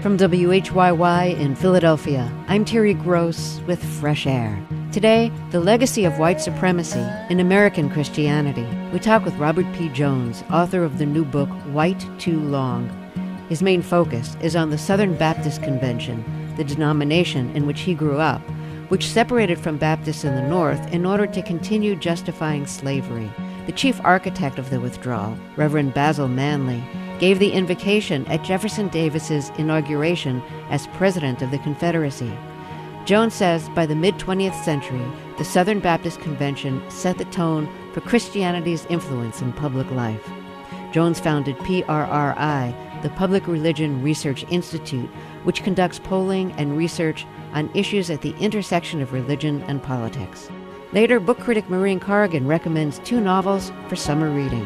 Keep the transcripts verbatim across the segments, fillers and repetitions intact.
From W H Y Y in Philadelphia, I'm Terry Gross with Fresh Air. Today, the legacy of white supremacy in American Christianity. We talk with Robert P. Jones, author of the new book, White Too Long. His main focus is on the Southern Baptist Convention, the denomination in which he grew up, which separated from Baptists in the North in order to continue justifying slavery. The chief architect of the withdrawal, Reverend Basil Manley, gave the invocation at Jefferson Davis's inauguration as president of the Confederacy. Jones says by the mid-twentieth century, the Southern Baptist Convention set the tone for Christianity's influence in public life. Jones founded P R R I, the Public Religion Research Institute, which conducts polling and research on issues at the intersection of religion and politics. Later, book critic Maureen Corrigan recommends two novels for summer reading.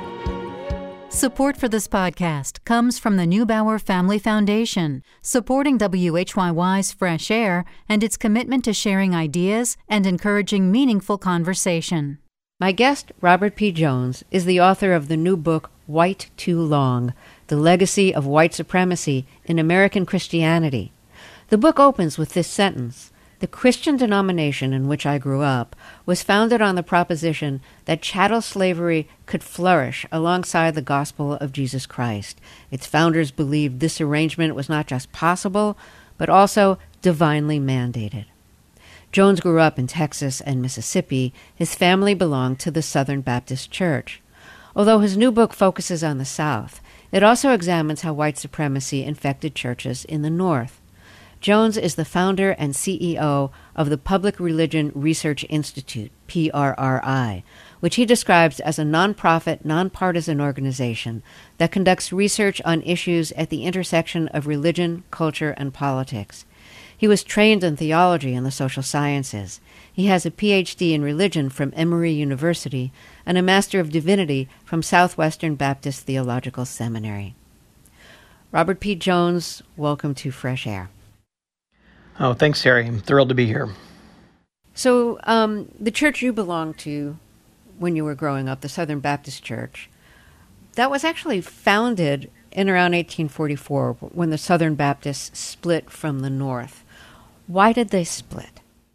Support for this podcast comes from the Neubauer Family Foundation, supporting W H Y Y's Fresh Air and its commitment to sharing ideas and encouraging meaningful conversation. My guest, Robert P. Jones, is the author of the new book, White Too Long, The Legacy of White Supremacy in American Christianity. The book opens with this sentence: "The Christian denomination in which I grew up was founded on the proposition that chattel slavery could flourish alongside the gospel of Jesus Christ. Its founders believed this arrangement was not just possible, but also divinely mandated." Jones grew up in Texas and Mississippi. His family belonged to the Southern Baptist Church. Although his new book focuses on the South, it also examines how white supremacy infected churches in the North. Jones is the founder and C E O of the Public Religion Research Institute, P R R I, which he describes as a nonprofit, nonpartisan organization that conducts research on issues at the intersection of religion, culture, and politics. He was trained in theology and the social sciences. He has a P H D in religion from Emory University and a Master of Divinity from Southwestern Baptist Theological Seminary. Robert P. Jones, welcome to Fresh Air. Oh, thanks, Terry. I'm thrilled to be here. So um, the church you belonged to when you were growing up, the Southern Baptist Church, that was actually founded in around eighteen forty-four when the Southern Baptists split from the North. Why did they split?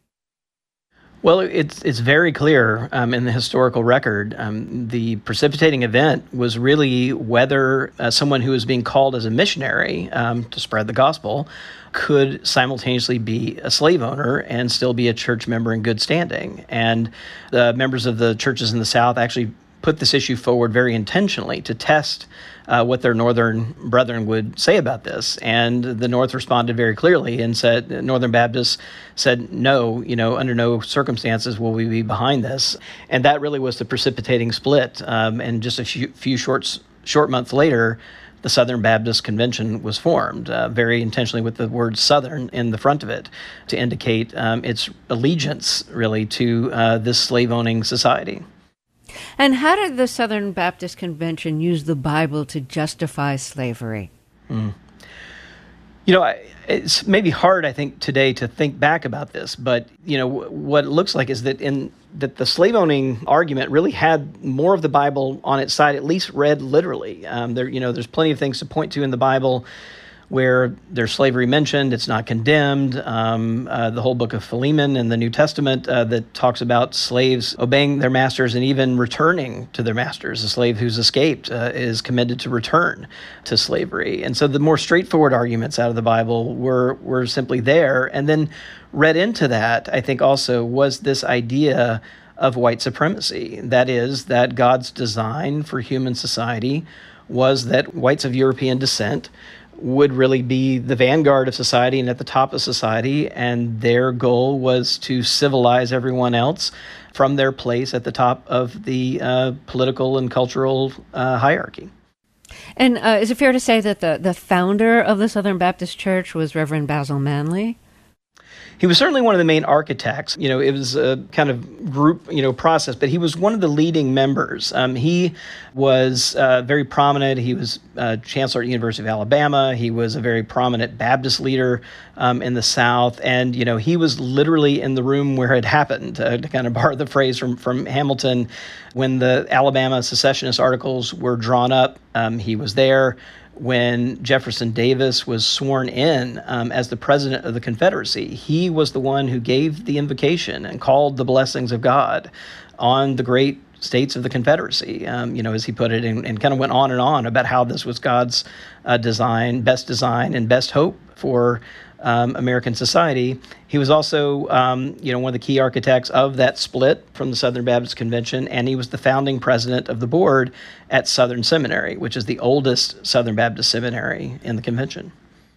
Well, it's it's very clear um, in the historical record. Um, the precipitating event was really whether uh, someone who was being called as a missionary um, to spread the gospel could simultaneously be a slave owner and still be a church member in good standing. And the members of the churches in the South actually put this issue forward very intentionally to test uh, what their northern brethren would say about this. And the North responded very clearly and said, Northern Baptists said, no, you know, under no circumstances will we be behind this. And that really was the precipitating split. Um, and just a few, few short, short months later, the Southern Baptist Convention was formed, uh, very intentionally with the word Southern in the front of it to indicate um, its allegiance, really, to uh, this slave-owning society. And how did the Southern Baptist Convention use the Bible to justify slavery? Mm. You know, I, it's maybe hard, I think, today to think back about this, but, you know, w- what it looks like is that in that the slave-owning argument really had more of the Bible on its side, at least read literally. Um, there, you know, there's plenty of things to point to in the Bible where there's slavery mentioned, it's not condemned. Um, uh, the whole book of Philemon in the New Testament uh, that talks about slaves obeying their masters and even returning to their masters. A slave who's escaped uh, is commended to return to slavery. And so the more straightforward arguments out of the Bible were, were simply there. And then read into that, I think also, was this idea of white supremacy. That is, that God's design for human society was that whites of European descent would really be the vanguard of society and at the top of society, and their goal was to civilize everyone else from their place at the top of the uh, political and cultural uh, hierarchy. And uh, is it fair to say that the, the founder of the Southern Baptist Church was Reverend Basil Manley? He was certainly one of the main architects. You know, it was a kind of group, you know, process, but he was one of the leading members. Um, he was uh, very prominent. He was uh, chancellor at the University of Alabama. He was a very prominent Baptist leader um, in the South. And, you know, he was literally in the room where it happened, uh, to kind of borrow the phrase from, from Hamilton. When the Alabama secessionist articles were drawn up, um, he was there. when Jefferson Davis was sworn in um, as the president of the Confederacy. He was the one who gave the invocation and called the blessings of God on the great states of the Confederacy, um, you know, as he put it, and, and kind of went on and on about how this was God's uh, design, best design, and best hope for um, American society. He was also, um, you know, one of the key architects of that split from the Southern Baptist Convention, and he was the founding president of the board at Southern Seminary, which is the oldest Southern Baptist seminary in the convention.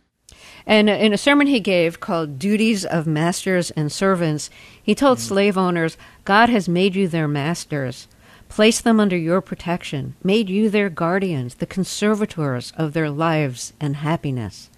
And in a sermon he gave called Duties of Masters and Servants, he told mm-hmm. slave owners, God has made you their masters, placed them under your protection, made you their guardians, the conservators of their lives and happiness.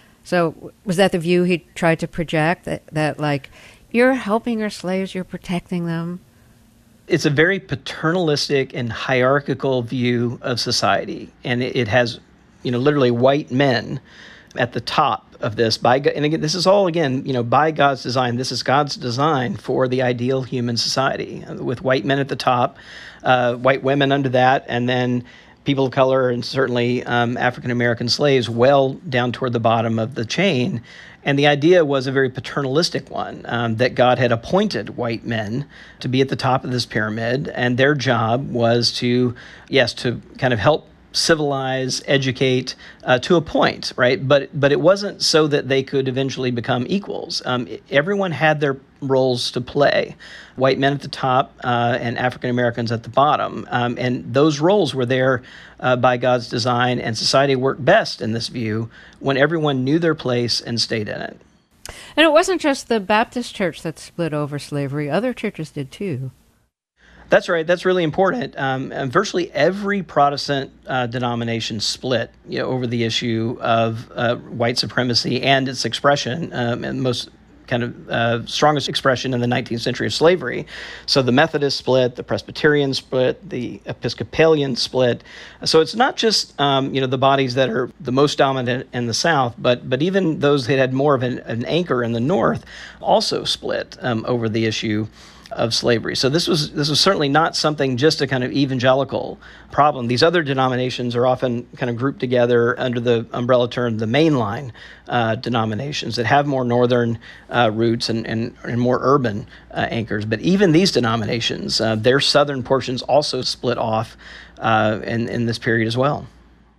So was that the view he tried to project, that, that like, you're helping your slaves, you're protecting them? It's a very paternalistic and hierarchical view of society, and it, it has, you know, literally white men at the top of this. By and again, this is all again, you know, by God's design. This is God's design for the ideal human society, with white men at the top, uh, white women under that, and then people of color and certainly um, African American slaves well down toward the bottom of the chain. And the idea was a very paternalistic one, um, that God had appointed white men to be at the top of this pyramid, and their job was to, yes, to kind of help civilize, educate uh, to a point, right? But but it wasn't so that they could eventually become equals. Um, everyone had their roles to play, white men at the top uh, and African Americans at the bottom. Um, and those roles were there uh, by God's design, and society worked best in this view when everyone knew their place and stayed in it. And it wasn't just the Baptist church that split over slavery. Other churches did too. That's right. That's really important. Um, and virtually every Protestant uh, denomination split, you know, over the issue of uh, white supremacy and its expression, um, and most kind of uh, strongest expression in the nineteenth century of slavery. So the Methodist split, the Presbyterian split, the Episcopalian split. So it's not just um, you know the bodies that are the most dominant in the South, but but even those that had more of an, an anchor in the North also split um, over the issue of slavery. So this was this was certainly not something just a kind of evangelical problem. These other denominations are often kind of grouped together under the umbrella term the mainline uh, denominations that have more northern uh, roots and, and, and more urban uh, anchors. But even these denominations, uh, their southern portions also split off uh, in, in this period as well.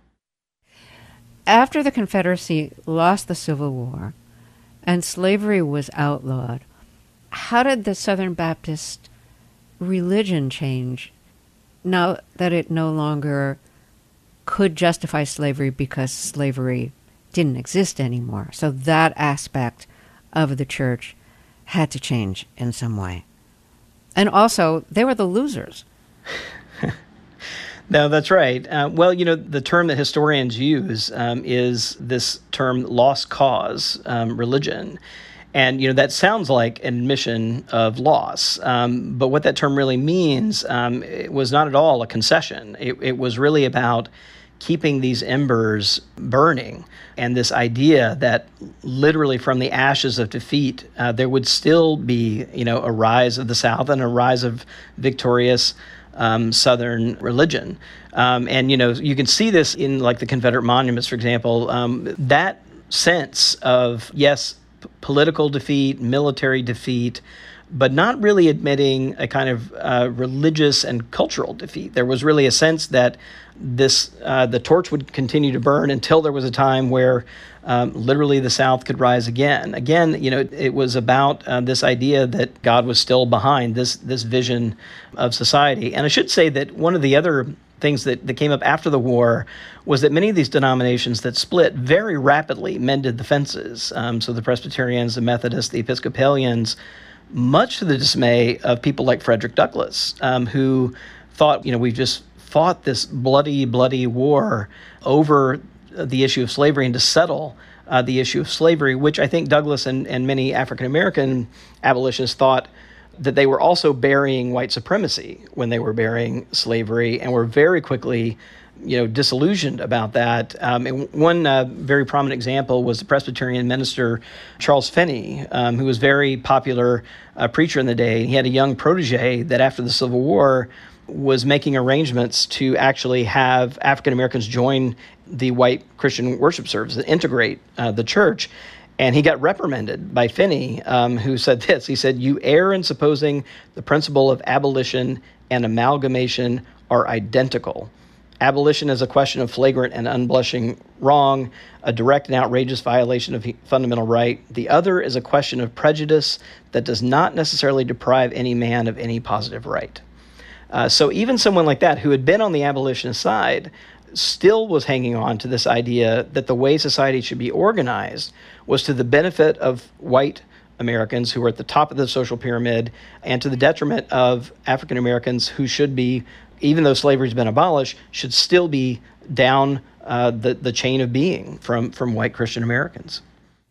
After the Confederacy lost the Civil War and slavery was outlawed, how did the Southern Baptist religion change now that it no longer could justify slavery because slavery didn't exist anymore? So that aspect of the church had to change in some way. And also, they were the losers. No, that's right. Uh, well, you know, the term that historians use um, is this term lost cause um, religion. And, you know, that sounds like an admission of loss. Um, but what that term really means um, it was not at all a concession. It, it was really about keeping these embers burning, and this idea that literally from the ashes of defeat, uh, there would still be, you know, a rise of the South and a rise of victorious um, Southern religion. Um, and, you know, you can see this in like the Confederate monuments, for example, um, that sense of, yes, political defeat, military defeat, but not really admitting a kind of uh, religious and cultural defeat. There was really a sense that this uh, the torch would continue to burn until there was a time where um, literally the South could rise again. Again, you know, it, it was about uh, this idea that God was still behind this this vision of society. And I should say that one of the other things that, that came up after the war was that many of these denominations that split very rapidly mended the fences. Um, so the Presbyterians, the Methodists, the Episcopalians, much to the dismay of people like Frederick Douglass, um, who thought, you know, we've just fought this bloody, bloody war over the issue of slavery and to settle uh, the issue of slavery, which I think Douglass and, and many African-American abolitionists thought that they were also burying white supremacy when they were burying slavery, and were very quickly, you know, disillusioned about that. Um, and one uh, very prominent example was the Presbyterian minister Charles Finney, um, who was a very popular uh, preacher in the day. He had a young protege that after the Civil War was making arrangements to actually have African Americans join the white Christian worship service and integrate uh, the church. And he got reprimanded by Finney, um, who said this. He said, "You err in supposing the principle of abolition and amalgamation are identical. Abolition is a question of flagrant and unblushing wrong, a direct and outrageous violation of fundamental right. The other is a question of prejudice that does not necessarily deprive any man of any positive right." Uh, so even someone like that, who had been on the abolitionist side, still was hanging on to this idea that the way society should be organized was to the benefit of white Americans who were at the top of the social pyramid and to the detriment of African Americans who should be, even though slavery's been abolished, should still be down uh, the, the chain of being from, from white Christian Americans.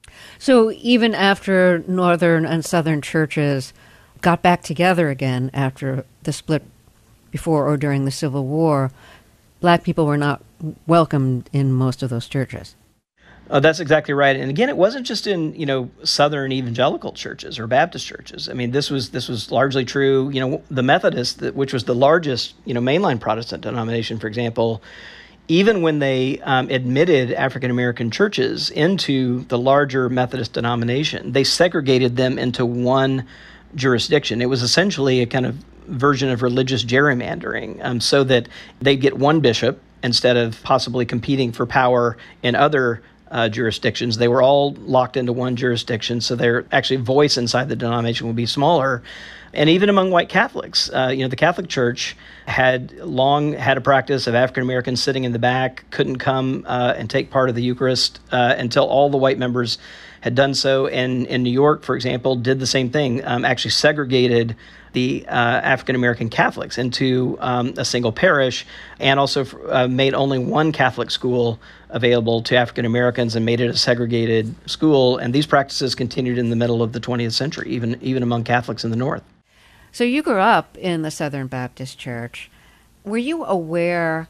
So even after Northern and Southern churches got back together again after the split before or during the Civil War, black people were not welcomed in most of those churches. Uh, that's exactly right. And again, it wasn't just in, you know, Southern evangelical churches or Baptist churches. I mean, this was this was largely true. You know, the Methodists, which was the largest, you know, mainline Protestant denomination, for example, even when they um, admitted African American churches into the larger Methodist denomination, they segregated them into one jurisdiction. It was essentially a kind of version of religious gerrymandering, um, so that they'd get one bishop instead of possibly competing for power in other Uh, jurisdictions. They were all locked into one jurisdiction, so their actually voice inside the denomination would be smaller. And even among white Catholics, uh, you know, the Catholic Church had long had a practice of African Americans sitting in the back, couldn't come uh, and take part of the Eucharist uh, until all the white members had done so. And in New York, for example, did the same thing, um, actually segregated the uh, African American Catholics into um, a single parish, and also uh, made only one Catholic school available to African Americans and made it a segregated school. And these practices continued in the middle of the twentieth century, even even among Catholics in the North. So you grew up in the Southern Baptist Church. Were you aware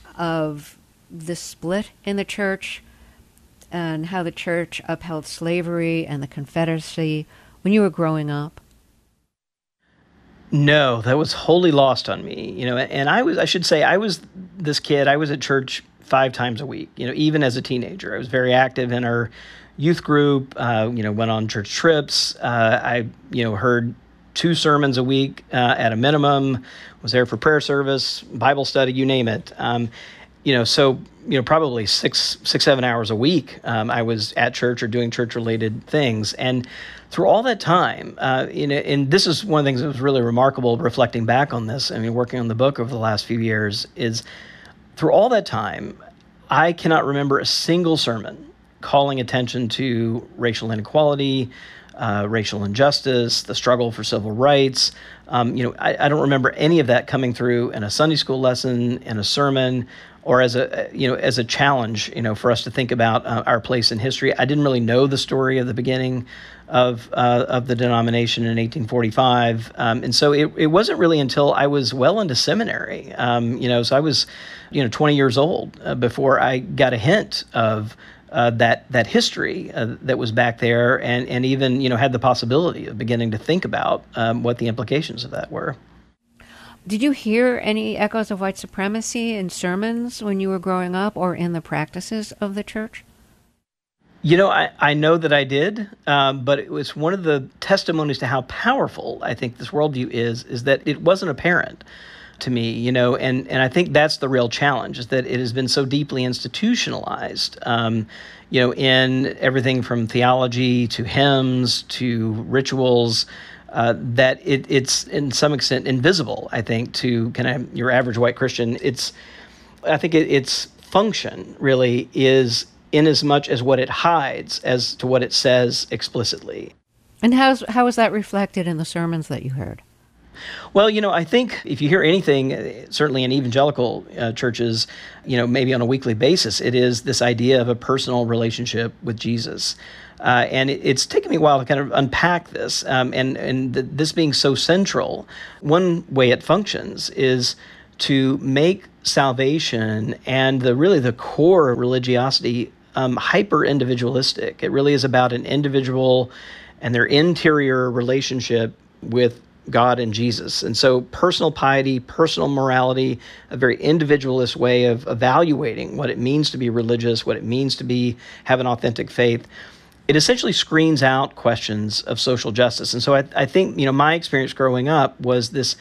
of the split in the church and how the church upheld slavery and the Confederacy when you were growing up? No, that was wholly lost on me. You know, and I was, I should say, I was this kid, I was at church five times a week, you know, even as a teenager. I was very active in our youth group, uh, you know, went on church trips. Uh, I, you know, heard two sermons a week uh, at a minimum, was there for prayer service, Bible study, you name it. Um, you know, so, you know, probably six, six, seven hours a week, um, I was at church or doing church-related things. And through all that time, uh, you know, and this is one of the things that was really remarkable reflecting back on this, I mean, working on the book over the last few years, is through all that time, I cannot remember a single sermon calling attention to racial inequality, uh, racial injustice, the struggle for civil rights. Um, you know, I, I don't remember any of that coming through in a Sunday school lesson, in a sermon, or as a, you know, as a challenge, you know, for us to think about uh, our place in history. I didn't really know the story of the beginning of uh, of the denomination in eighteen forty-five, um, and so it, it wasn't really until I was well into seminary, um, you know, so I was, you know, twenty years old uh, before I got a hint of uh, that that history uh, that was back there, and and even, you know, had the possibility of beginning to think about um, what the implications of that were. Did you hear any echoes of white supremacy in sermons when you were growing up or in the practices of the church? You know, I, I know that I did, um, but it was one of the testimonies to how powerful I think this worldview is, is that it wasn't apparent to me, you know, and, and I think that's the real challenge, is that it has been so deeply institutionalized, um, you know, in everything from theology to hymns to rituals, uh, that it, it's in some extent invisible, I think, to kind of your average white Christian. It's, I think it, its function really is in as much as what it hides as to what it says explicitly. And how's, how is that reflected in the sermons that you heard? Well, you know, I think if you hear anything, certainly in evangelical uh, churches, you know, maybe on a weekly basis, it is this idea of a personal relationship with Jesus. Uh, and it, it's taken me a while to kind of unpack this. Um, and and th- this being so central, one way it functions is to make salvation and the really the core of religiosity um, hyper-individualistic. It really is about an individual and their interior relationship with God and Jesus. And so personal piety, personal morality, a very individualist way of evaluating what it means to be religious, what it means to be have an authentic faith, it essentially screens out questions of social justice. And so I, I think, you know, my experience growing up was this,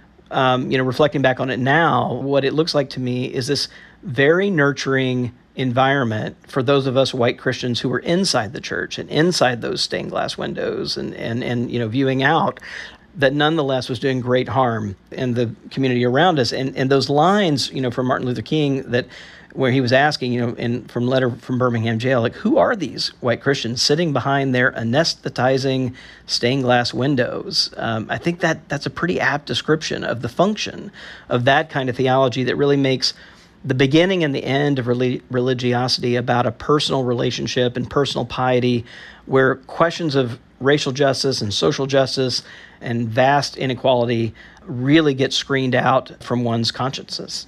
um, you know, reflecting back on it now, what it looks like to me is this very nurturing environment for those of us white Christians who were inside the church and inside those stained glass windows and, and, and you know, viewing out, that nonetheless was doing great harm in the community around us. And, and those lines, you know, from Martin Luther King, that where he was asking, you know, in from letter from Birmingham jail, like, who are these white Christians sitting behind their anesthetizing stained glass windows? Um, I think that that's a pretty apt description of the function of that kind of theology that really makes the beginning and the end of relig- religiosity about a personal relationship and personal piety, where questions of racial justice and social justice and vast inequality really get screened out from one's consciences.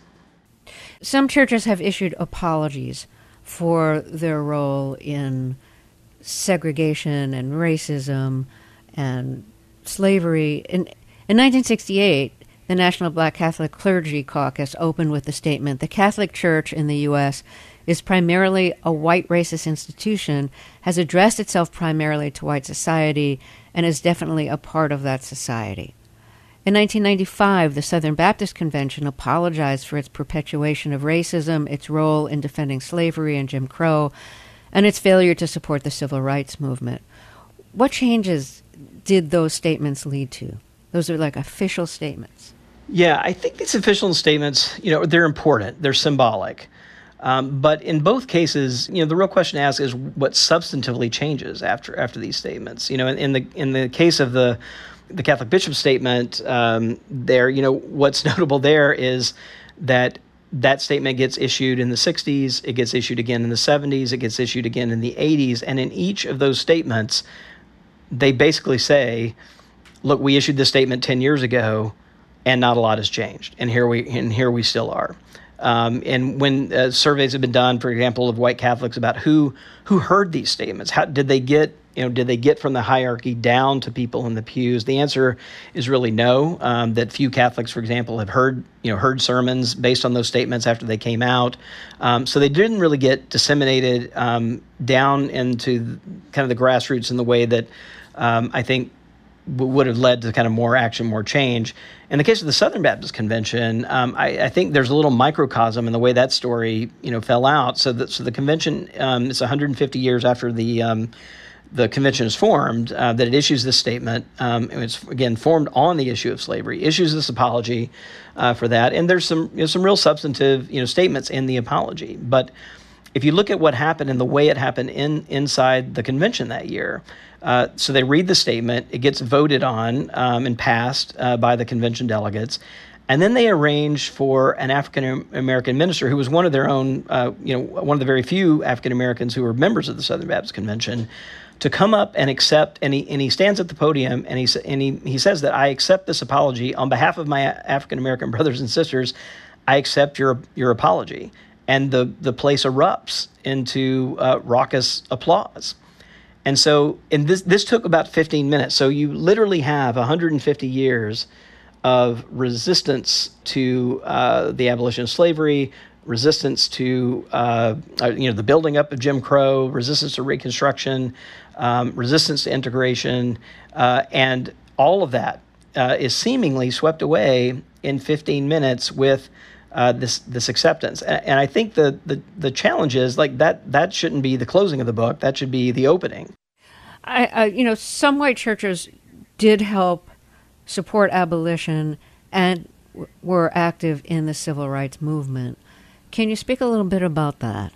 Some churches have issued apologies for their role in segregation and racism and slavery. In, in nineteen sixty-eight, the National Black Catholic Clergy Caucus opened with the statement, "The Catholic Church in the U S is primarily a white racist institution, has addressed itself primarily to white society, and is definitely a part of that society." In nineteen ninety-five, the Southern Baptist Convention apologized for its perpetuation of racism, its role in defending slavery and Jim Crow, and its failure to support the civil rights movement. What changes did those statements lead to? Those are like official statements. Yeah, I think these official statements, you know, they're important. They're symbolic. Um, but in both cases, you know, the real question to ask is what substantively changes after after these statements. You know, in, in the in the case of the the Catholic bishop statement, um, there, you know, what's notable there is that that statement gets issued in the sixties, it gets issued again in the seventies, it gets issued again in the eighties, and in each of those statements, they basically say, look, we issued this statement ten years ago, and not a lot has changed, and here we and here we still are. Um, and when uh, surveys have been done, for example, of white Catholics about who who heard these statements, how did they get you know did they get from the hierarchy down to people in the pews? The answer is really no. Um, that few Catholics, for example, have heard you know heard sermons based on those statements after they came out. Um, so they didn't really get disseminated um, down into kind of the grassroots in the way that um, I think would have led to kind of more action, more change. In the case of the Southern Baptist Convention, um, I, I think there's a little microcosm in the way that story, you know, fell out. So, that, so the convention, um, it's one hundred fifty years after the um, the convention is formed, uh, that it issues this statement. Um, and it's again formed on the issue of slavery, issues this apology uh, for that, and there's some you know, some real substantive you know statements in the apology. But if you look at what happened and the way it happened in inside the convention that year. Uh, so they read the statement, it gets voted on um, and passed uh, by the convention delegates, and then they arrange for an African-American minister who was one of their own, uh, you know, one of the very few African-Americans who were members of the Southern Baptist Convention to come up and accept, and he, and he stands at the podium and, he, and he, he says that I accept this apology on behalf of my African-American brothers and sisters. I accept your your apology. And the, the place erupts into uh, raucous applause. And so, and this this took about fifteen minutes. So you literally have one hundred fifty years of resistance to uh, the abolition of slavery, resistance to uh, you know the building up of Jim Crow, resistance to Reconstruction, um, resistance to integration, uh, and all of that uh, is seemingly swept away in fifteen minutes with uh, this this acceptance. And, and I think the, the the challenge is like that that shouldn't be the closing of the book. That should be the opening. I, I you know, some white churches did help support abolition and w- were active in the civil rights movement. Can you speak a little bit about that?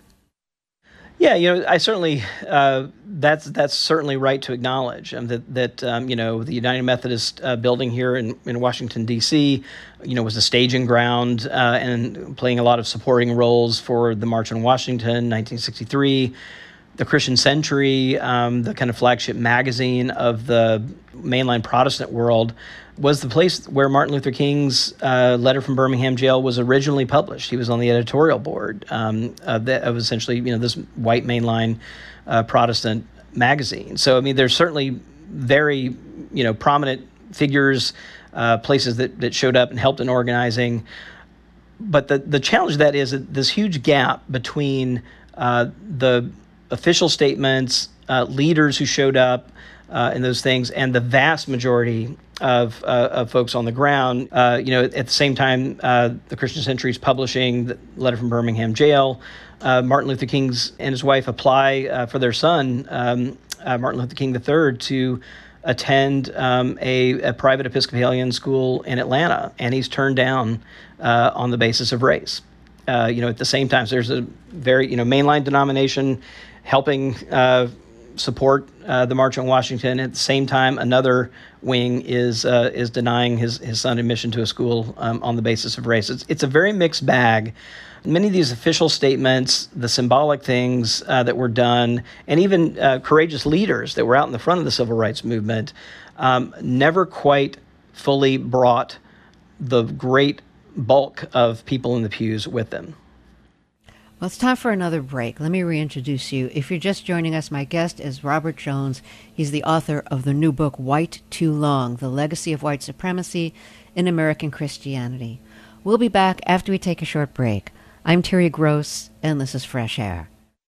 Yeah, you know, I certainly uh, that's that's certainly right to acknowledge um, that that um, you know the United Methodist uh, building here in, in Washington D C you know was a staging ground uh, and playing a lot of supporting roles for the March on Washington, nineteen sixty-three, the Christian Century, um, the kind of flagship magazine of the mainline Protestant world, was the place where Martin Luther King's uh, letter from Birmingham jail was originally published. He was on the editorial board um, of, the, of essentially, you know, this white mainline uh, Protestant magazine. So, I mean, there's certainly very, you know, prominent figures, uh, places that, that showed up and helped in organizing. But the, the challenge of that is that this huge gap between uh, the official statements, uh, leaders who showed up, uh, and those things, and the vast majority of uh, of folks on the ground. Uh, you know, at the same time, uh, the Christian Century is publishing the letter from Birmingham jail. Uh, Martin Luther King's and his wife apply uh, for their son, um, uh, Martin Luther King the third, to attend um, a, a private Episcopalian school in Atlanta, and he's turned down uh, on the basis of race. Uh, you know, at the same time, so there's a very, you know, mainline denomination helping uh, support uh, the March on Washington. At the same time, another wing is uh, is denying his, his son admission to a school um, on the basis of race. It's, it's a very mixed bag. Many of these official statements, the symbolic things uh, that were done, and even uh, courageous leaders that were out in the front of the civil rights movement, um, never quite fully brought the great bulk of people in the pews with them. Well, it's time for another break. Let me reintroduce you. If you're just joining us, my guest is Robert Jones. He's the author of the new book, White Too Long, The Legacy of White Supremacy in American Christianity. We'll be back after we take a short break. I'm Terry Gross, and this is Fresh Air.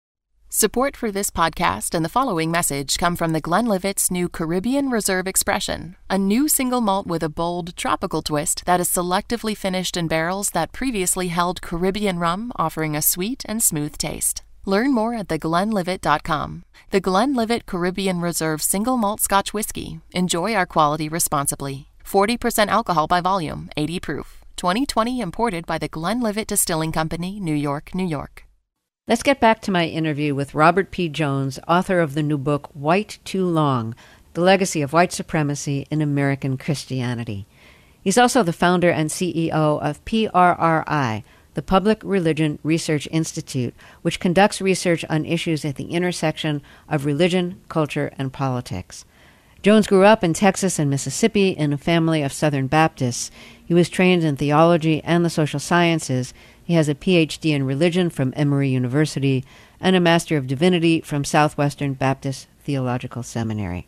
Support for this podcast and the following message come from the Glenlivet's new Caribbean Reserve Expression, a new single malt with a bold, tropical twist that is selectively finished in barrels that previously held Caribbean rum, offering a sweet and smooth taste. Learn more at the glenlivet dot com. The Glenlivet Caribbean Reserve Single Malt Scotch Whiskey. Enjoy our quality responsibly. forty percent alcohol by volume, eighty proof. twenty twenty imported by the Glenlivet Distilling Company, New York, New York. Let's get back to my interview with Robert P. Jones, author of the new book, White Too Long, The Legacy of White Supremacy in American Christianity. He's also the founder and C E O of P R R I, the Public Religion Research Institute, which conducts research on issues at the intersection of religion, culture, and politics. Jones grew up in Texas and Mississippi in a family of Southern Baptists. He was trained in theology and the social sciences. He has a P H D in religion from Emory University and a Master of Divinity from Southwestern Baptist Theological Seminary.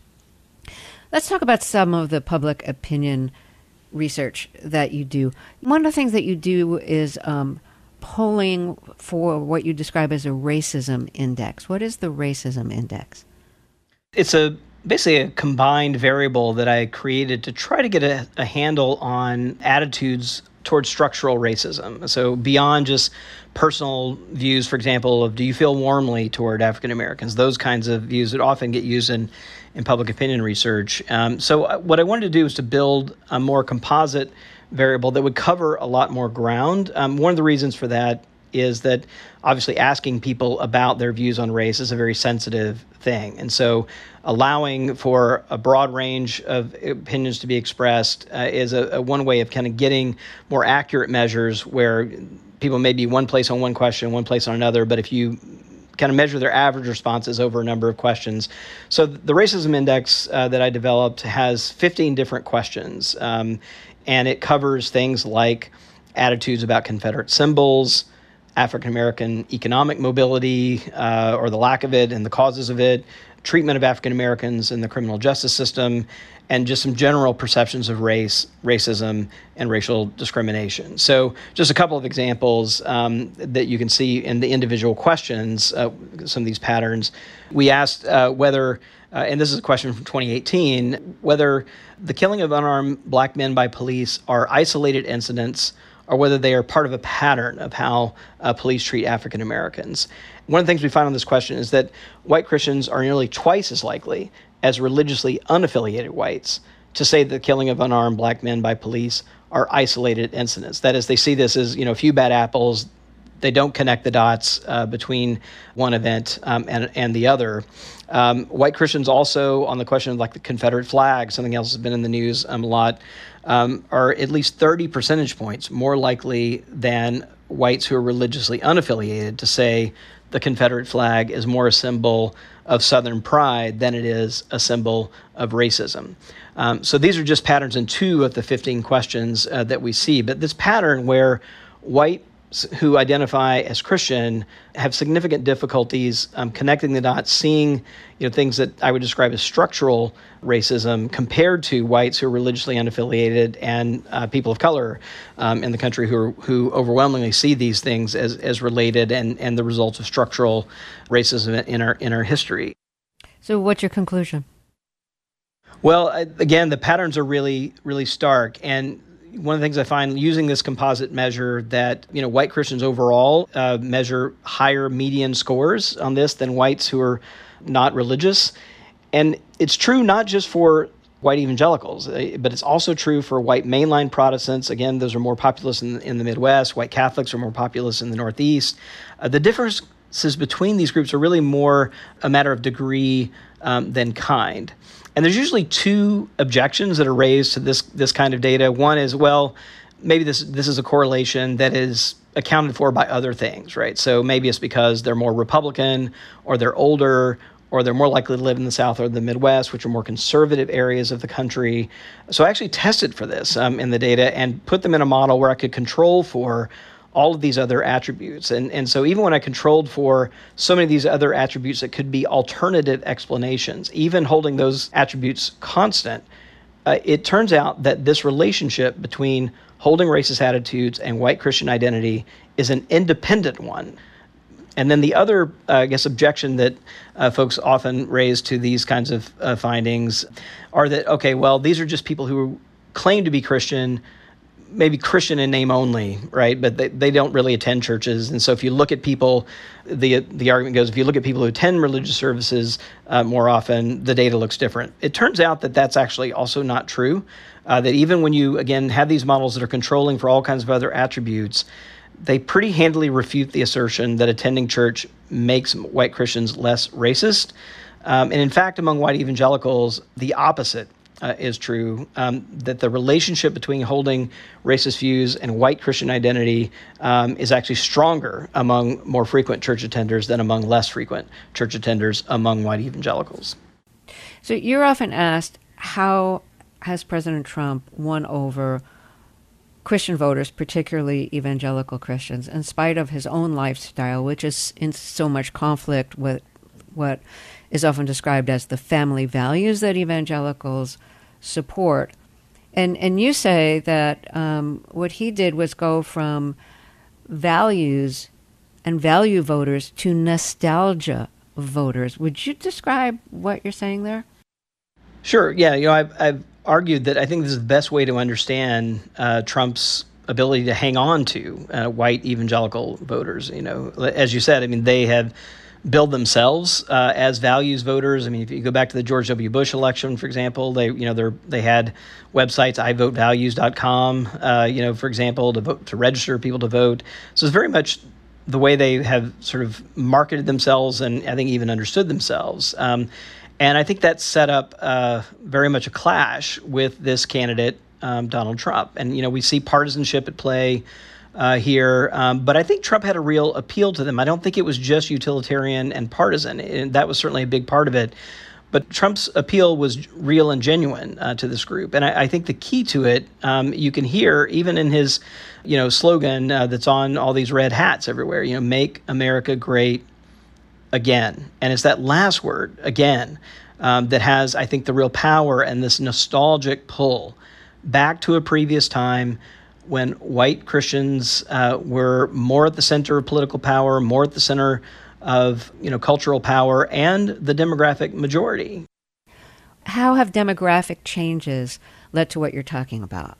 Let's talk about some of the public opinion research that you do. One of the things that you do is um, polling for what you describe as a racism index. What is the racism index? It's a basically a combined variable that I created to try to get a, a handle on attitudes towards structural racism. So beyond just personal views, for example, of do you feel warmly toward African Americans, those kinds of views that often get used in, in public opinion research. Um, so what I wanted to do is to build a more composite variable that would cover a lot more ground. Um, one of the reasons for that is that obviously asking people about their views on race is a very sensitive thing. And so allowing for a broad range of opinions to be expressed uh, is a, a one way of kind of getting more accurate measures where people may be one place on one question, one place on another, but if you kind of measure their average responses over a number of questions. So the racism index uh, that I developed has fifteen different questions, um, and it covers things like attitudes about Confederate symbols, African American economic mobility, uh, or the lack of it and the causes of it, treatment of African Americans in the criminal justice system, and just some general perceptions of race, racism, and racial discrimination. So just a couple of examples um, that you can see in the individual questions, uh, some of these patterns. We asked uh, whether, uh, and this is a question from twenty eighteen, whether the killing of unarmed black men by police are isolated incidents or whether they are part of a pattern of how uh, police treat African Americans. One of the things we find on this question is that white Christians are nearly twice as likely as religiously unaffiliated whites to say that the killing of unarmed black men by police are isolated incidents. That is, they see this as, you know, a few bad apples. They don't connect the dots uh, between one event um, and, and the other. Um, white Christians also, on the question of like the Confederate flag, something else has been in the news um, a lot, um, are at least thirty percentage points more likely than whites who are religiously unaffiliated to say the Confederate flag is more a symbol of Southern pride than it is a symbol of racism. Um, so these are just patterns in two of the fifteen questions uh, that we see. But this pattern where white who identify as Christian have significant difficulties um, connecting the dots, seeing you know things that I would describe as structural racism compared to whites who are religiously unaffiliated and uh, people of color um, in the country who are, who overwhelmingly see these things as as related and and the results of structural racism in our in our history. So, what's your conclusion? Well, again, the patterns are really really stark, and one of the things I find using this composite measure that, you know, white Christians overall uh, measure higher median scores on this than whites who are not religious. And it's true not just for white evangelicals, but it's also true for white mainline Protestants. Again, those are more populous in, in the Midwest. White Catholics are more populous in the Northeast. Uh, the differences between these groups are really more a matter of degree um, than kind. And there's usually two objections that are raised to this this kind of data. One is, well, maybe this this is a correlation that is accounted for by other things, right? So maybe it's because they're more Republican, or they're older, or they're more likely to live in the South or the Midwest, which are more conservative areas of the country. So I actually tested for this um, in the data and put them in a model where I could control for all of these other attributes. And and so even when I controlled for so many of these other attributes that could be alternative explanations, even holding those attributes constant, uh, it turns out that this relationship between holding racist attitudes and white Christian identity is an independent one. And then the other, uh, I guess, objection that uh, folks often raise to these kinds of uh, findings are that, okay, well, these are just people who claim to be Christian, maybe Christian in name only, right? But they, they don't really attend churches. And so if you look at people, the the argument goes, if you look at people who attend religious services uh, more often, the data looks different. It turns out that that's actually also not true, uh, that even when you, again, have these models that are controlling for all kinds of other attributes, they pretty handily refute the assertion that attending church makes white Christians less racist. Um, and in fact, among white evangelicals, the opposite Uh, is true, um, that the relationship between holding racist views and white Christian identity um, is actually stronger among more frequent church attenders than among less frequent church attenders among white evangelicals. So you're often asked, how has President Trump won over Christian voters, particularly evangelical Christians, in spite of his own lifestyle, which is in so much conflict with what is often described as the family values that evangelicals support. And and you say that um, what he did was go from values and value voters to nostalgia voters. Would you describe what you're saying there? Sure. Yeah. You know, I've, I've argued that I think this is the best way to understand uh, Trump's ability to hang on to uh, white evangelical voters. You know, as you said, I mean, they have build themselves uh, as values voters. I mean, if you go back to the George W. Bush election, for example, they you know they they had websites, i vote values dot com, uh, you know, for example, to vote to register people to vote. So it's very much the way they have sort of marketed themselves, and I think even understood themselves. Um, and I think that set up uh, very much a clash with this candidate, um, Donald Trump. And you know, we see partisanship at play Uh, here, um, but I think Trump had a real appeal to them. I don't think it was just utilitarian and partisan, and that was certainly a big part of it. But Trump's appeal was real and genuine uh, to this group, and I, I think the key to it, um, you can hear even in his, you know, slogan uh, that's on all these red hats everywhere. You know, make America great again, and it's that last word, again, um, that has, I think, the real power and this nostalgic pull back to a previous time when white Christians uh, were more at the center of political power, more at the center of, you know, cultural power, and the demographic majority. How have demographic changes led to what you're talking about?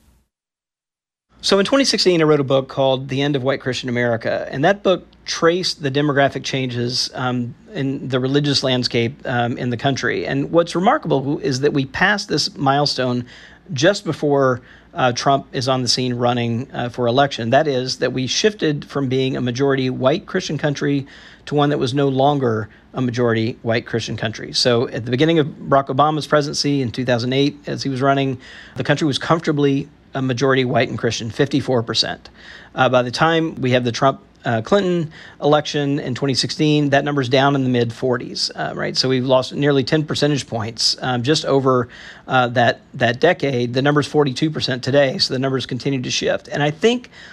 So in twenty sixteen, I wrote a book called The End of White Christian America, and that book traced the demographic changes um, in the religious landscape um, in the country. And what's remarkable is that we passed this milestone just before uh, Trump is on the scene running uh, for election. That is, that we shifted from being a majority white Christian country to one that was no longer a majority white Christian country. So at the beginning of Barack Obama's presidency in two thousand eight, as he was running, the country was comfortably a majority white and Christian, fifty-four percent. Uh, by the time we have the Trump Uh, Clinton election in twenty sixteen, that number's down in the mid forties, uh, right? So we've lost nearly ten percentage points um, just over uh, that that decade. The number's forty-two percent today, so the numbers continue to shift. And I think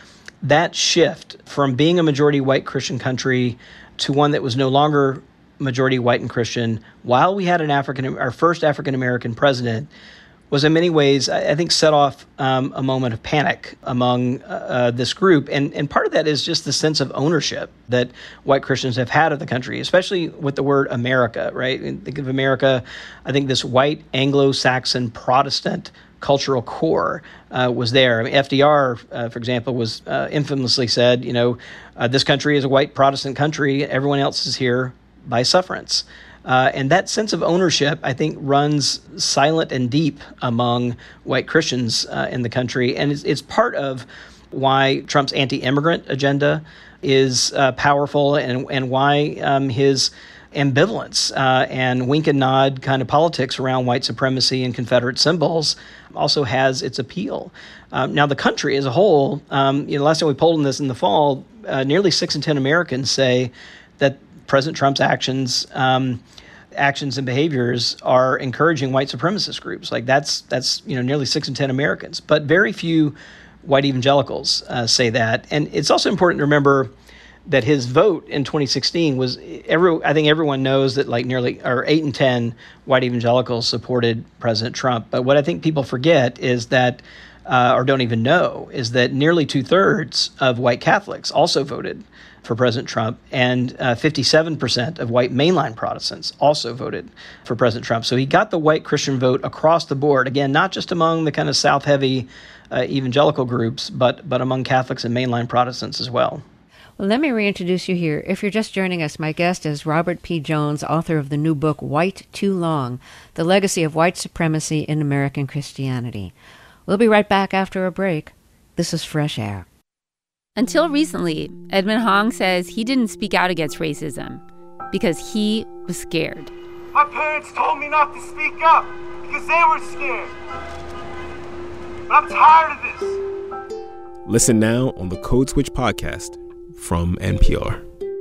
that shift from being a majority white Christian country to one that was no longer majority white and Christian, while we had an African, our first African American president, was in many ways, I think, set off um, a moment of panic among uh, this group. And, and part of that is just the sense of ownership that white Christians have had of the country, especially with the word America, right? And think of America, I think this white Anglo-Saxon Protestant cultural core uh, was there. I mean, F D R, uh, for example, was uh, infamously said, you know, uh, this country is a white Protestant country. Everyone else is here by sufferance. Uh, and that sense of ownership, I think, runs silent and deep among white Christians uh, in the country. And it's, it's part of why Trump's anti-immigrant agenda is uh, powerful and, and why um, his ambivalence uh, and wink and nod kind of politics around white supremacy and Confederate symbols also has its appeal. Um, now, the country as a whole, um, you know, last time we polled on this in the fall, uh, nearly six in ten Americans say that President Trump's actions um, actions and behaviors are encouraging white supremacist groups. Like that's that's you know nearly six in ten Americans, but very few white evangelicals uh, say that. And it's also important to remember that his vote in twenty sixteen was every. I think everyone knows that like nearly or eight in ten white evangelicals supported President Trump. But what I think people forget is that, uh, or don't even know, is that nearly two thirds of white Catholics also voted for President Trump, and uh, fifty-seven percent of white mainline Protestants also voted for President Trump. So he got the white Christian vote across the board. Again, not just among the kind of South-heavy uh, evangelical groups, but but among Catholics and mainline Protestants as well. Well, let me reintroduce you here. If you're just joining us, my guest is Robert P. Jones, author of the new book, White Too Long, The Legacy of White Supremacy in American Christianity. We'll be right back after a break. This is Fresh Air. Until recently, Edmund Hong says he didn't speak out against racism because he was scared. My parents told me not to speak up because they were scared. But I'm tired of this. Listen now on the Code Switch podcast from N P R.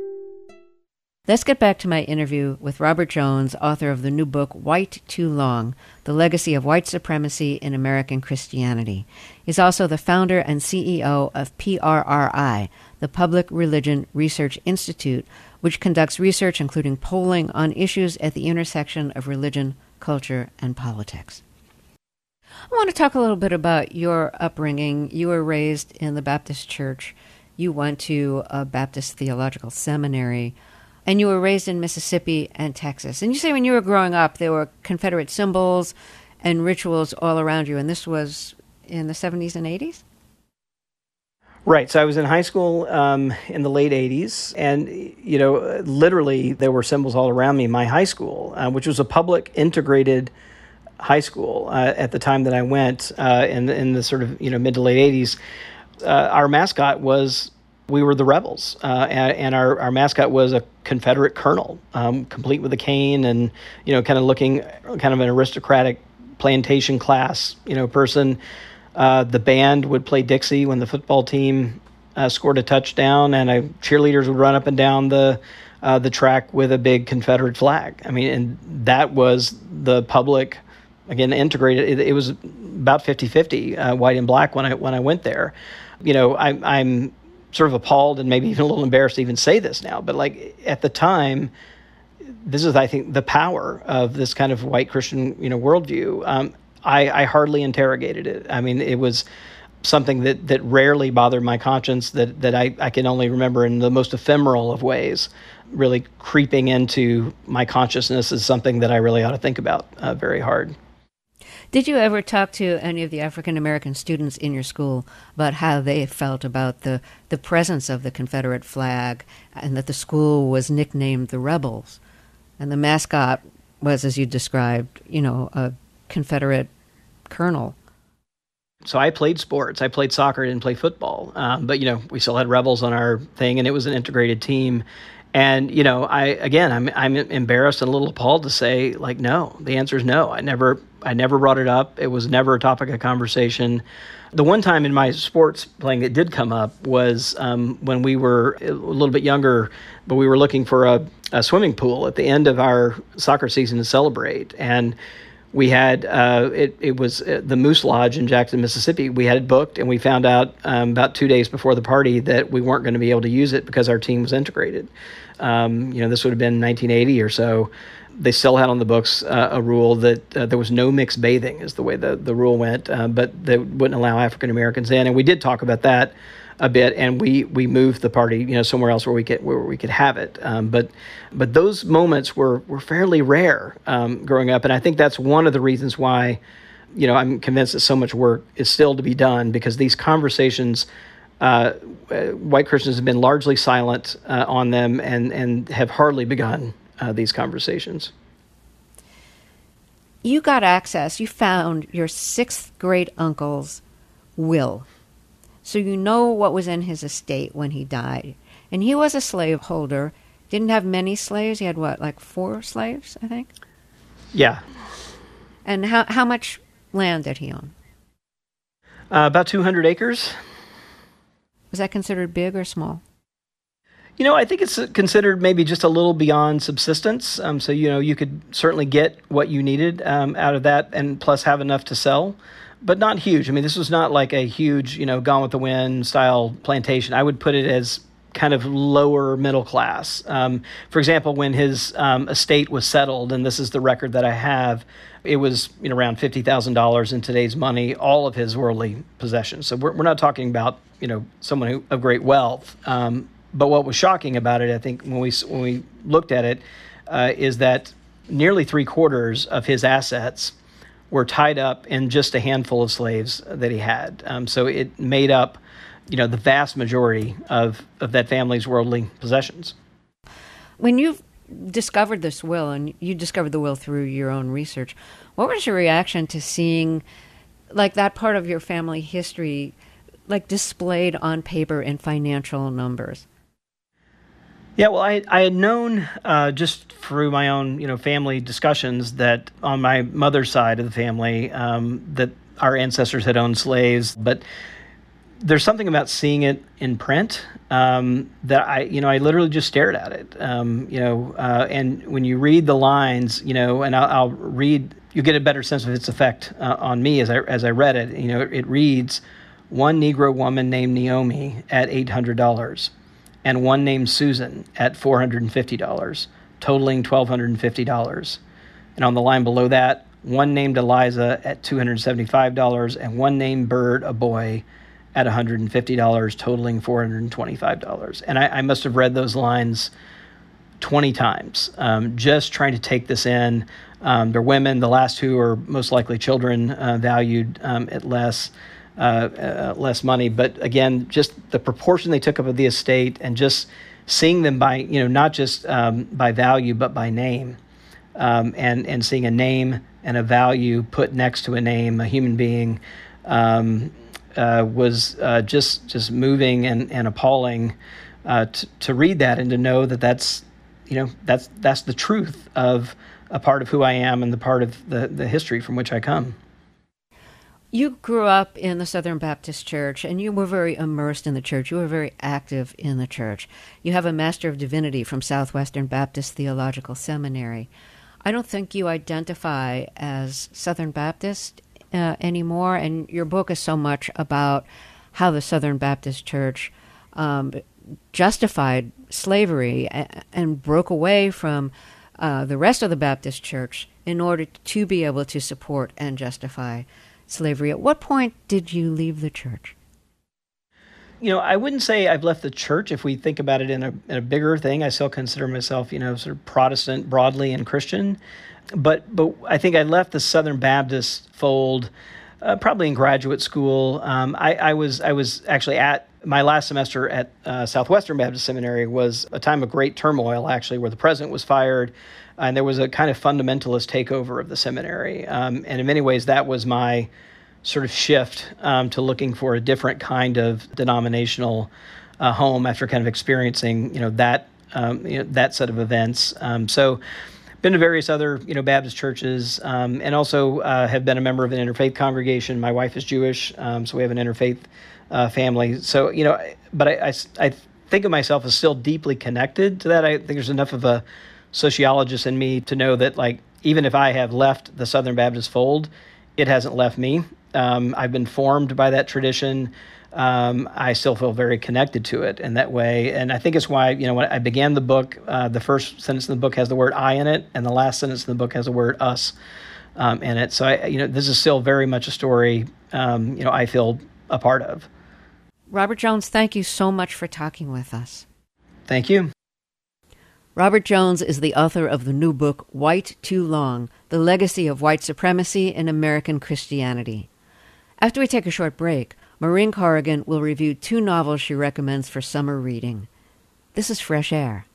Let's get back to my interview with Robert Jones, author of the new book, White Too Long, The Legacy of White Supremacy in American Christianity. He's also the founder and C E O of P R R I, the Public Religion Research Institute, which conducts research including polling on issues at the intersection of religion, culture, and politics. I want to talk a little bit about your upbringing. You were raised in the Baptist Church. You went to a Baptist Theological Seminary. And you were raised in Mississippi and Texas. And you say when you were growing up, there were Confederate symbols and rituals all around you. And this was in the seventies and eighties? Right. So I was in high school um, in the late eighties. And, you know, literally there were symbols all around me. My high school, uh, which was a public integrated high school uh, at the time that I went uh, in, in the sort of, you know, mid to late eighties, uh, our mascot was... We were the rebels, uh, and, and our, our mascot was a Confederate colonel, um, complete with a cane and, you know, kind of looking kind of an aristocratic plantation class, you know, person. Uh, the band would play Dixie when the football team uh, scored a touchdown, and I, cheerleaders would run up and down the uh, the track with a big Confederate flag. I mean, and that was the public, again, integrated. It, it was about fifty-fifty, uh, white and black when I when I went there. You know, I, I'm sort of appalled and maybe even a little embarrassed to even say this now, but like at the time, this is, I think, the power of this kind of white Christian, you know, worldview. Um, I, I hardly interrogated it. I mean, it was something that, that rarely bothered my conscience, that, that I, I can only remember in the most ephemeral of ways, really creeping into my consciousness is something that I really ought to think about uh, very hard. Did you ever talk to any of the African-American students in your school about how they felt about the, the presence of the Confederate flag and that the school was nicknamed the Rebels and the mascot was, as you described, you know, a Confederate colonel? So I played sports. I played soccer, I didn't play football. Um, but, you know, we still had Rebels on our thing, and it was an integrated team. And, you know, I, again, I'm I'm embarrassed and a little appalled to say, like, no, the answer is no. I never I never brought it up. It was never a topic of conversation. The one time in my sports playing that did come up was um, when we were a little bit younger, but we were looking for a, a swimming pool at the end of our soccer season to celebrate. And we had, uh, it, it was uh, the Moose Lodge in Jackson, Mississippi. We had it booked, and we found out um, about two days before the party that we weren't going to be able to use it because our team was integrated. Um, you know, this would have been nineteen eighty or so. They still had on the books uh, a rule that uh, there was no mixed bathing is the way the, the rule went, uh, but they wouldn't allow African Americans in. And we did talk about that a bit, and we we moved the party, you know, somewhere else where we could where we could have it. Um, but but those moments were were fairly rare um, growing up, and I think that's one of the reasons why, you know, I'm convinced that so much work is still to be done, because these conversations, uh, white Christians have been largely silent uh, on them, and and have hardly begun uh, these conversations. You got access. You found your sixth great uncle's will. So you know what was in his estate when he died. And he was a slaveholder. Didn't have many slaves. He had, what, like four slaves, I think? Yeah. And how how much land did he own? Uh, about two hundred acres. Was that considered big or small? You know, I think it's considered maybe just a little beyond subsistence. Um, so, you know, you could certainly get what you needed um, out of that, and plus have enough to sell. But not huge. I mean, this was not like a huge, you know, Gone with the Wind style plantation. I would put it as kind of lower middle class. Um, for example, when his um, estate was settled, and this is the record that I have, it was, you know, around fifty thousand dollars in today's money, all of his worldly possessions. So we're, we're not talking about, you know, someone who, of great wealth. Um, but what was shocking about it, I think, when we when we looked at it, uh, is that nearly three quarters of his assets were tied up in just a handful of slaves that he had. Um, so it made up, you know, the vast majority of, of that family's worldly possessions. When you discovered this will, and you discovered the will through your own research, what was your reaction to seeing, like, that part of your family history, like, displayed on paper in financial numbers? Yeah, well, I I had known uh, just through my own, you know, family discussions that on my mother's side of the family, um, that our ancestors had owned slaves. But there's something about seeing it in print um, that I, you know, I literally just stared at it. Um, you know, uh, and when you read the lines, you know, and I'll, I'll read, you get a better sense of its effect uh, on me as I as I read it. You know, it reads, "One Negro woman named Naomi at eight hundred dollars. And one named Susan at four hundred fifty dollars, totaling one thousand two hundred fifty dollars. And on the line below that, one named Eliza at two hundred seventy-five dollars, and one named Bird, a boy, at one hundred fifty dollars, totaling four hundred twenty-five dollars. And I, I must have read those lines twenty times, um, just trying to take this in. Um, they're women. The last two are most likely children, uh, valued um, at less. Uh, uh, less money, but again, just the proportion they took up of the estate, and just seeing them by, you know, not just um, by value, but by name, um, and and seeing a name and a value put next to a name, a human being, um, uh, was uh, just just moving and and appalling uh, to to read that, and to know that that's, you know, that's that's the truth of a part of who I am and the part of the the history from which I come. You grew up in the Southern Baptist Church, and you were very immersed in the church. You were very active in the church. You have a Master of Divinity from Southwestern Baptist Theological Seminary. I don't think you identify as Southern Baptist uh, anymore, and your book is so much about how the Southern Baptist Church um, justified slavery and, and broke away from uh, the rest of the Baptist Church in order to be able to support and justify slavery. At what point did you leave the church? You know, I wouldn't say I've left the church. If we think about it in a, in a bigger thing, I still consider myself, you know, sort of Protestant broadly and Christian. But but I think I left the Southern Baptist fold uh, probably in graduate school. Um, I, I was I was actually at my last semester at uh, Southwestern Baptist Seminary was a time of great turmoil, actually, where the president was fired. And there was a kind of fundamentalist takeover of the seminary. Um, and in many ways, that was my sort of shift um, to looking for a different kind of denominational uh, home after kind of experiencing, you know, that um, you know, that set of events. Um, so been to various other, you know, Baptist churches, um, and also uh, have been a member of an interfaith congregation. My wife is Jewish, um, so we have an interfaith uh, family. So, you know, but I, I, I think of myself as still deeply connected to that. I think there's enough of a sociologist in me to know that, like, even if I have left the Southern Baptist fold, it hasn't left me. Um, I've been formed by that tradition. Um, I still feel very connected to it in that way. And I think it's why, you know, when I began the book, uh, the first sentence in the book has the word I in it, and the last sentence in the book has the word us um, in it. So, I, you know, this is still very much a story, um, you know, I feel a part of. Robert Jones, thank you so much for talking with us. Thank you. Robert Jones is the author of the new book, White Too Long, The Legacy of White Supremacy in American Christianity. After we take a short break, Maureen Corrigan will review two novels she recommends for summer reading. This is Fresh Air.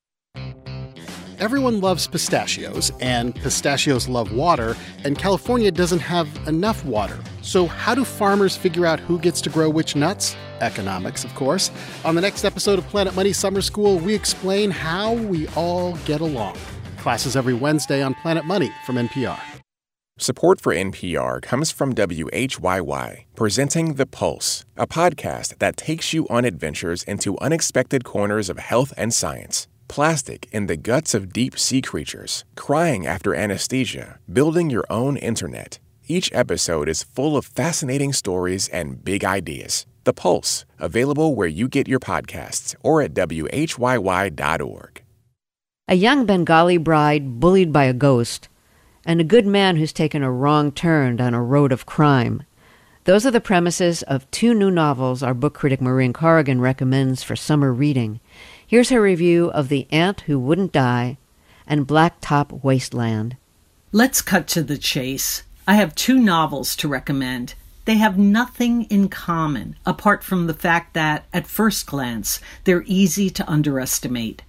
Everyone loves pistachios, and pistachios love water, and California doesn't have enough water. So how do farmers figure out who gets to grow which nuts? Economics, of course. On the next episode of Planet Money Summer School, we explain how we all get along. Classes every Wednesday on Planet Money from N P R. Support for N P R comes from W H Y Y, presenting The Pulse, a podcast that takes you on adventures into unexpected corners of health and science. Plastic in the guts of deep-sea creatures, crying after anesthesia, building your own internet. Each episode is full of fascinating stories and big ideas. The Pulse, available where you get your podcasts or at W H Y Y dot org. A young Bengali bride bullied by a ghost, and a good man who's taken a wrong turn down a road of crime. Those are the premises of two new novels our book critic Maureen Corrigan recommends for summer reading. Here's her review of The Ant Who Wouldn't Die and Blacktop Wasteland. Let's cut to the chase. I have two novels to recommend. They have nothing in common, apart from the fact that, at first glance, they're easy to underestimate.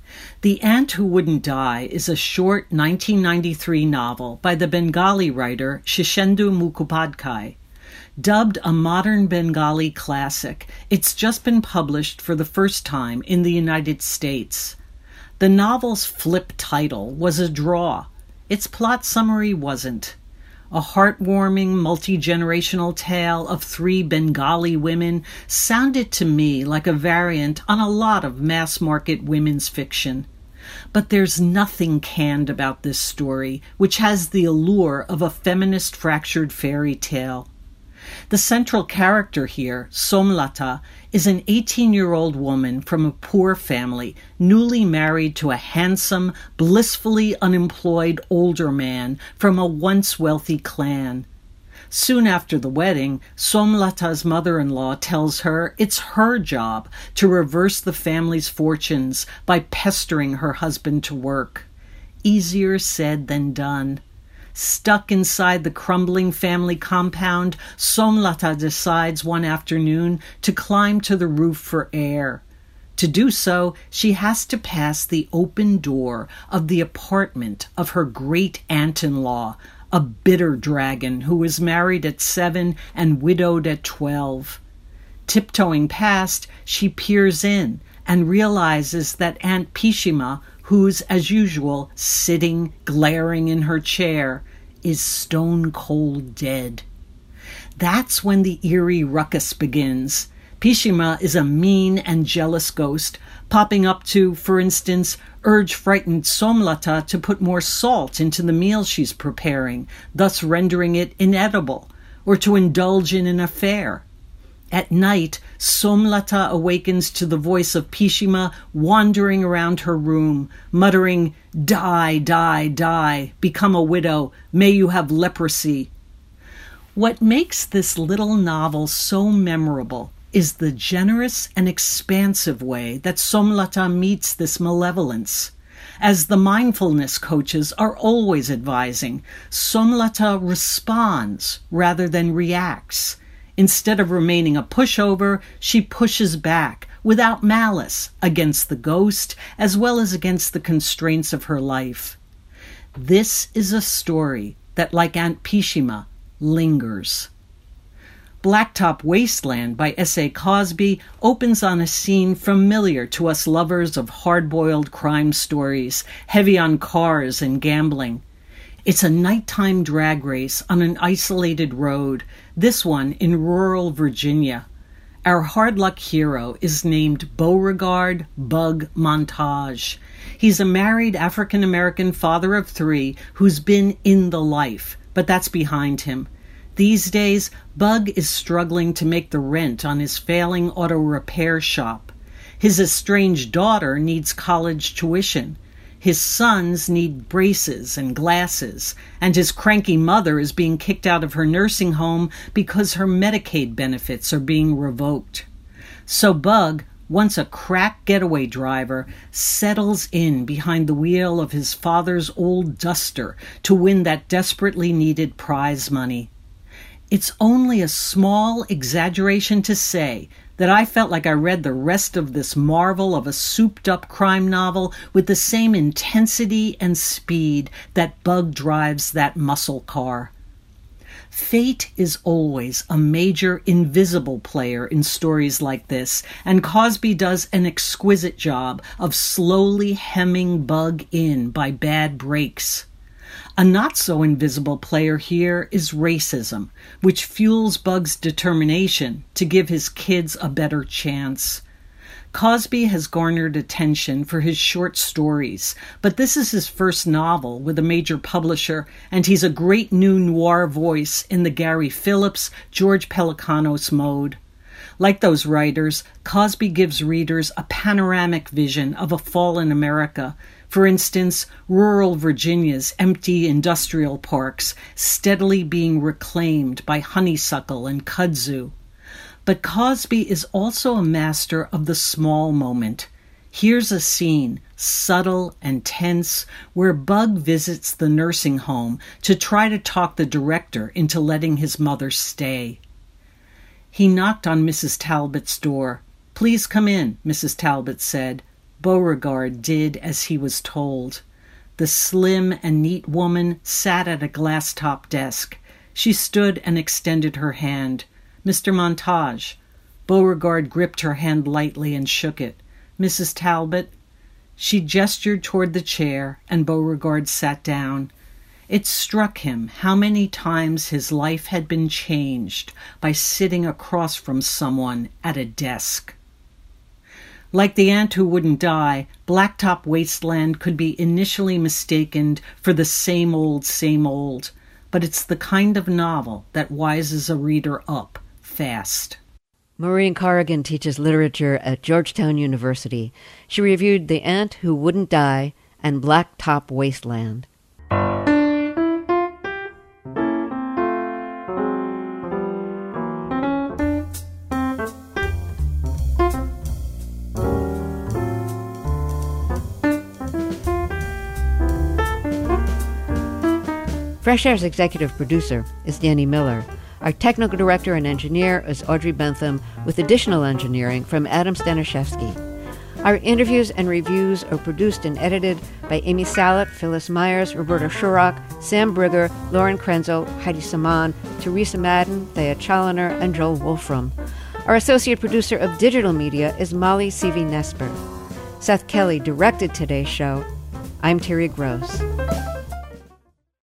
The Ant Who Wouldn't Die is a short nineteen ninety-three novel by the Bengali writer Shishendu Mukhopadhyay. Dubbed a modern Bengali classic, it's just been published for the first time in the United States. The novel's flip title was a draw. Its plot summary wasn't. A heartwarming, multi-generational tale of three Bengali women sounded to me like a variant on a lot of mass-market women's fiction. But there's nothing canned about this story, which has the allure of a feminist fractured fairy tale. The central character here, Somlata, is an eighteen-year-old woman from a poor family, newly married to a handsome, blissfully unemployed older man from a once wealthy clan. Soon after the wedding, Somlata's mother-in-law tells her it's her job to reverse the family's fortunes by pestering her husband to work. Easier said than done. Stuck inside the crumbling family compound, Somlata decides one afternoon to climb to the roof for air. To do so, she has to pass the open door of the apartment of her great-aunt-in-law, a bitter dragon who was married at seven and widowed at twelve. Tiptoeing past, she peers in and realizes that Aunt Pishima, who's, as usual, sitting, glaring in her chair, is stone-cold dead. That's when the eerie ruckus begins. Pishima is a mean and jealous ghost, popping up to, for instance, urge frightened Somlata to put more salt into the meal she's preparing, thus rendering it inedible, or to indulge in an affair. At night, Somlata awakens to the voice of Pishima wandering around her room, muttering, "Die, die, die, become a widow, may you have leprosy." What makes this little novel so memorable is the generous and expansive way that Somlata meets this malevolence. As the mindfulness coaches are always advising, Somlata responds rather than reacts. Instead of remaining a pushover, she pushes back, without malice, against the ghost, as well as against the constraints of her life. This is a story that, like Aunt Pishima, lingers. Blacktop Wasteland by S A Cosby opens on a scene familiar to us lovers of hard-boiled crime stories, heavy on cars and gambling. It's a nighttime drag race on an isolated road, this one in rural Virginia. Our hard luck hero is named Beauregard Bug Montage. He's a married African-American father of three who's been in the life, but that's behind him. These days, Bug is struggling to make the rent on his failing auto repair shop. His estranged daughter needs college tuition. His sons need braces and glasses, and his cranky mother is being kicked out of her nursing home because her Medicaid benefits are being revoked. So Bug, once a crack getaway driver, settles in behind the wheel of his father's old Duster to win that desperately needed prize money. It's only a small exaggeration to say that I felt like I read the rest of this marvel of a souped-up crime novel with the same intensity and speed that Bug drives that muscle car. Fate is always a major invisible player in stories like this, and Cosby does an exquisite job of slowly hemming Bug in by bad breaks. A not-so-invisible player here is racism, which fuels Bug's determination to give his kids a better chance. Cosby has garnered attention for his short stories, but this is his first novel with a major publisher, and he's a great new noir voice in the Gary Phillips, George Pelecanos mode. Like those writers, Cosby gives readers a panoramic vision of a fallen America. For instance, rural Virginia's empty industrial parks steadily being reclaimed by honeysuckle and kudzu. But Cosby is also a master of the small moment. Here's a scene, subtle and tense, where Bug visits the nursing home to try to talk the director into letting his mother stay. He knocked on Missus Talbot's door. "Please come in," Missus Talbot said. Beauregard did as he was told. The slim and neat woman sat at a glass-top desk. She stood and extended her hand. "Mister Montage." Beauregard gripped her hand lightly and shook it. "Missus Talbot." She gestured toward the chair, and Beauregard sat down. It struck him how many times his life had been changed by sitting across from someone at a desk. Like The Ant Who Wouldn't Die, Blacktop Wasteland could be initially mistaken for the same old, same old, but it's the kind of novel that wises a reader up fast. Maureen Corrigan teaches literature at Georgetown University. She reviewed The Ant Who Wouldn't Die and Blacktop Wasteland. Fresh Air's executive producer is Danny Miller. Our technical director and engineer is Audrey Bentham, with additional engineering from Adam Staniszewski. Our interviews and reviews are produced and edited by Amy Salet, Phyllis Myers, Roberta Shurrock, Sam Brigger, Lauren Krenzel, Heidi Saman, Teresa Madden, Thea Challoner, and Joel Wolfram. Our associate producer of digital media is Molly Seavey-Nesper. Seth Kelly directed today's show. I'm Terry Gross.